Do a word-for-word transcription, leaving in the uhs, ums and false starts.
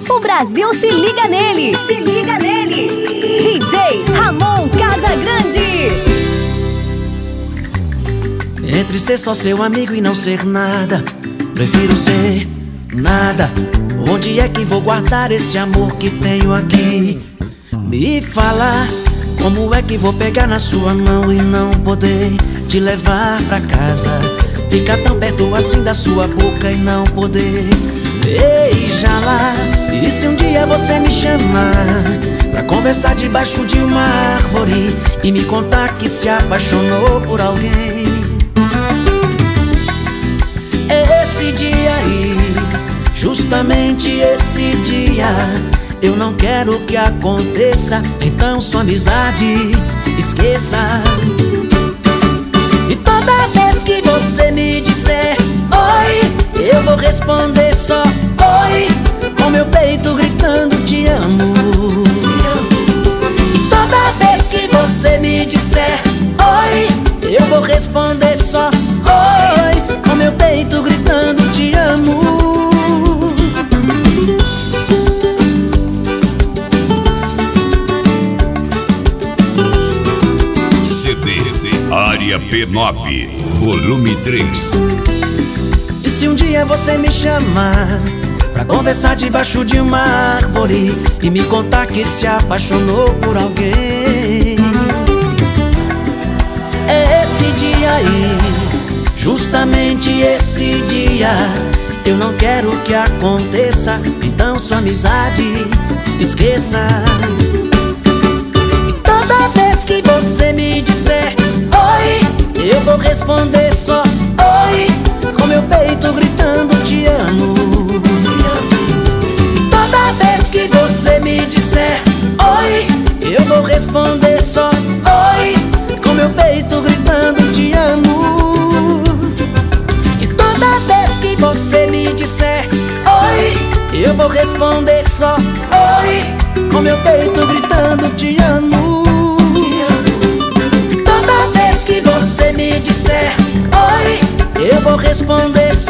O Brasil se liga nele. Se liga nele. D J Ramon Casagrande. Entre ser só seu amigo e não ser nada, prefiro ser nada. Onde é que vou guardar esse amor que tenho aqui? Me fala, como é que vou pegar na sua mão e não poder te levar pra casa? Ficar tão perto assim da sua boca e não poder beijá-la. E se um dia você me chamar pra conversar debaixo de uma árvore e me contar que se apaixonou por alguém? Esse dia aí, justamente esse dia, eu não quero que aconteça. Então sua amizade esqueça. E toda vez que você me disser oi, eu vou responder só oi, com meu peito gritando te amo. E toda vez que você me disser oi, eu vou responder só oi, com meu peito gritando te amo. C D Área P nove, volume três. E se um dia você me chamar pra conversar debaixo de uma árvore e me contar que se apaixonou por alguém? É esse dia aí, justamente esse dia, eu não quero que aconteça. Então sua amizade esqueça. E toda vez que você me disser oi, eu vou responder só oi, com meu peito gritando te amo. E toda vez que você me disser oi, eu vou responder só oi, com meu peito gritando te amo. E toda vez que você me disser oi, eu vou responder só oi, com meu peito gritando te amo. E toda vez que você me disser oi, eu vou responder